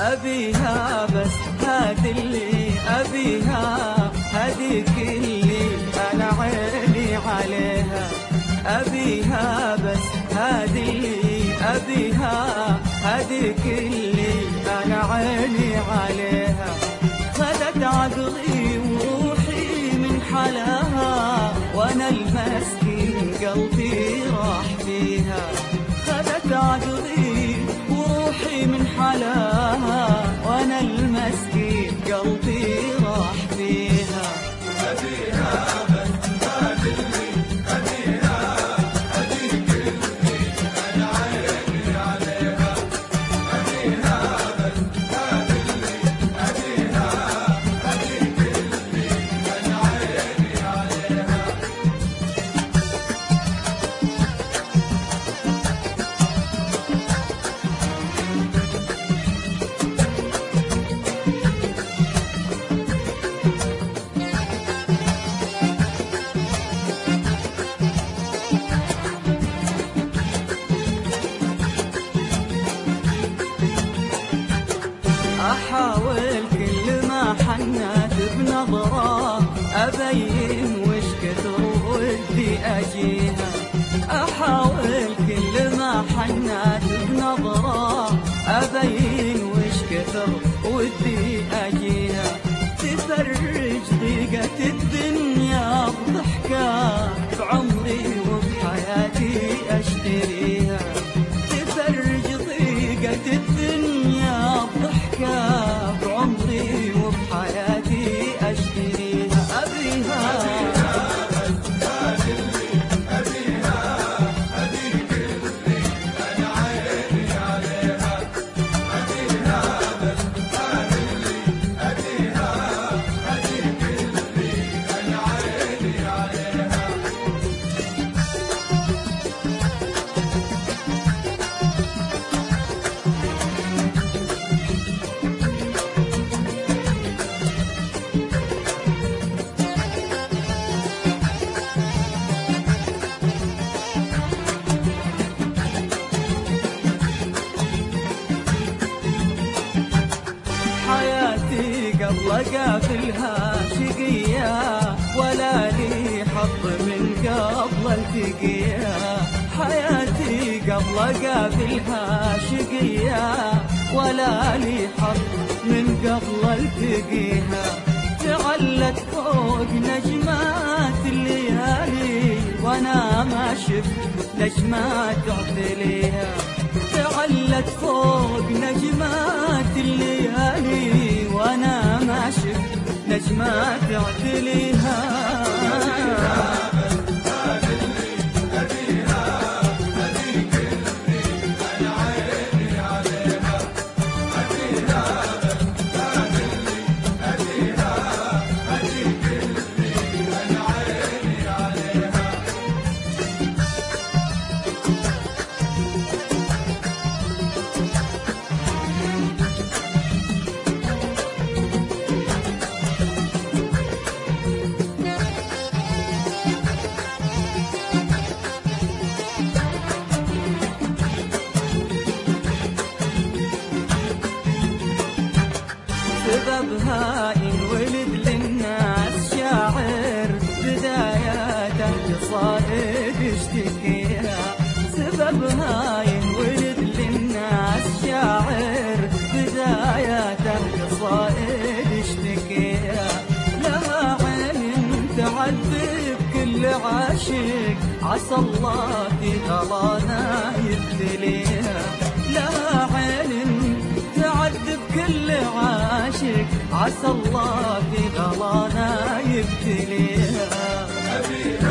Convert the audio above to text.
أبيها بس هذه اللي أبيها، هذيك اللي أنا عيني عليها. أبيها بس هذه اللي أبيها، هذيك اللي أنا عيني عليها. خذت عقلي وروحي من حلاها، وأنا المسكين قلبي راح فيها. خذت عقلي وروحي من حلاها، وأنا المسكين قلبي راح فيها. أبيها بس هذه اللي أبيها، هذيك اللي أنا عيني عليها. أبيها بس هذه اللي أبيها، هذيك اللي أنا عيني عليها. أحاول كل ما حنت بنظرة أبين وش كثر ودي أجيها. أحاول كل ما حنت بنظرة أبين وش كثر ودي أجيها. تفرج ضيقة الدنيا بضحكة، بعمري وبحياتي أشتريها. تفرج ضيقة الدنيا بضحكة، بعمري وبحياتي أشتريها. أبيها هذه اللي أبيها، هذيك اللي أنا عيني عليها. أبيها بس هذه اللي أبيها، هذيك اللي أنا عيني عليها. حياتي قبل قافلها شقية، ولا لي حظ من قبل التقيها. حياتي قبل قافلها شقية، ولا لي حظ من قبل التقيها. تعلت فوق نجمات الليالي، وانا ما شفت نجمات تعتليها. تعلت فوق نجمات الليالي، وانا ما شفت نجمات تعتليها. سببها ينولد للناس شاعر، بداياته قصائد يشتكيها. سببها ينولد للناس شاعر، بداياته قصائد يشتكيها. لها عين تعذب كل عاشق، عسى الله في غلانا يبتليها. لها عين تعذب كل عاشق، عسى الله في غلانا يبتليها. أبيها